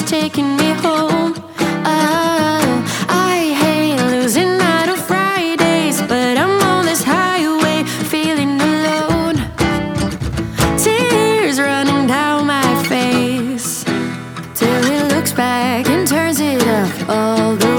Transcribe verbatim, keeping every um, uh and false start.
taking me home. Oh, I hate losing out on Fridays, but I'm on this highway feeling alone. Tears running down my face till he looks back and turns it up all the way.